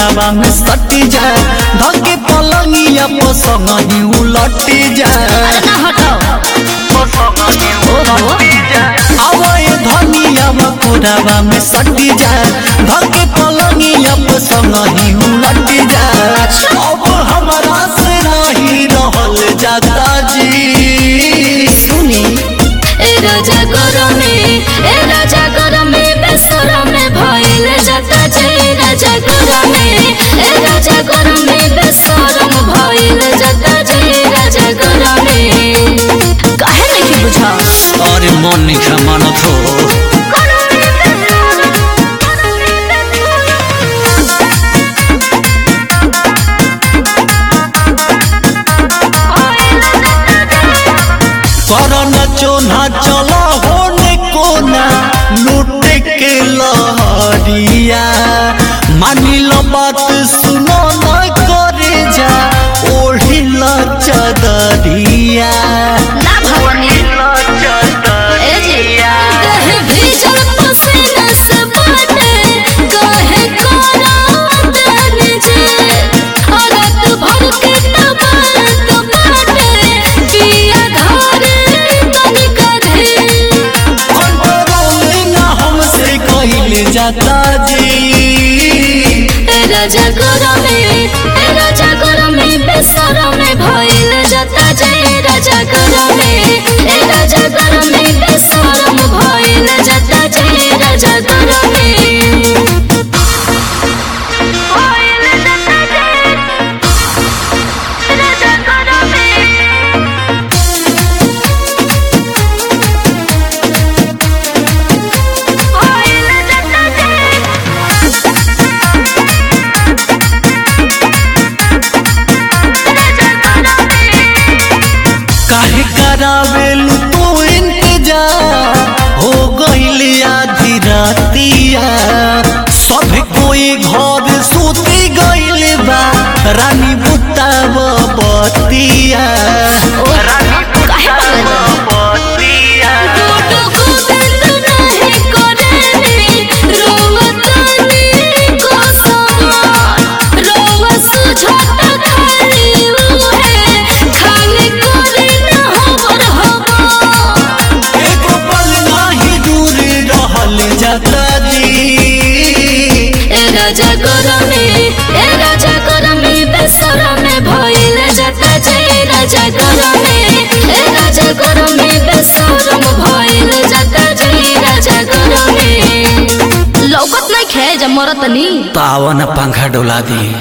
कोरावा में सटी जा धके पलंगिया पसंग ही उलटी जा आवे धनिया कोरावा में सटी जा धके पलंगिया पसंग ही उलटी जा अब हमारा से नहीं रहल जाता जी सुनी ए राजा गरमे बेसरमे भइल जाता जे राजा गरमे ए राजा गरमे बेसरम भइल जाता जे राजा गरमे काहे नहीं बुझा अरे मन नहीं मानत हो चोना चला होने कोना लूटे के लहरिया मानी लो बात सुनो न करे जा ओढ़ी लो चदरिया ना भवानी ए जी कहे भीजल पसीना से बाटे कहे कोरा दन जे रात भर के तबात बाटे पिया धारे जाता जी राजा गरमे बेसरमे भइल जाता जे राजा गरमे बेसरम भइल जाता जे राजा गरमे काहे करावेलू तू इंतजार हो गइल आधी रातिया सब कोई घर सूती गइल बा रानी बुताव बतिया राजा गरमे बेसरमे भइल जाता जे राजा गरमे बेसरम भइल जाता जे राजा गरमे लौकत नहीं खे जब मरत नहीं पावन पंखा डोला दी।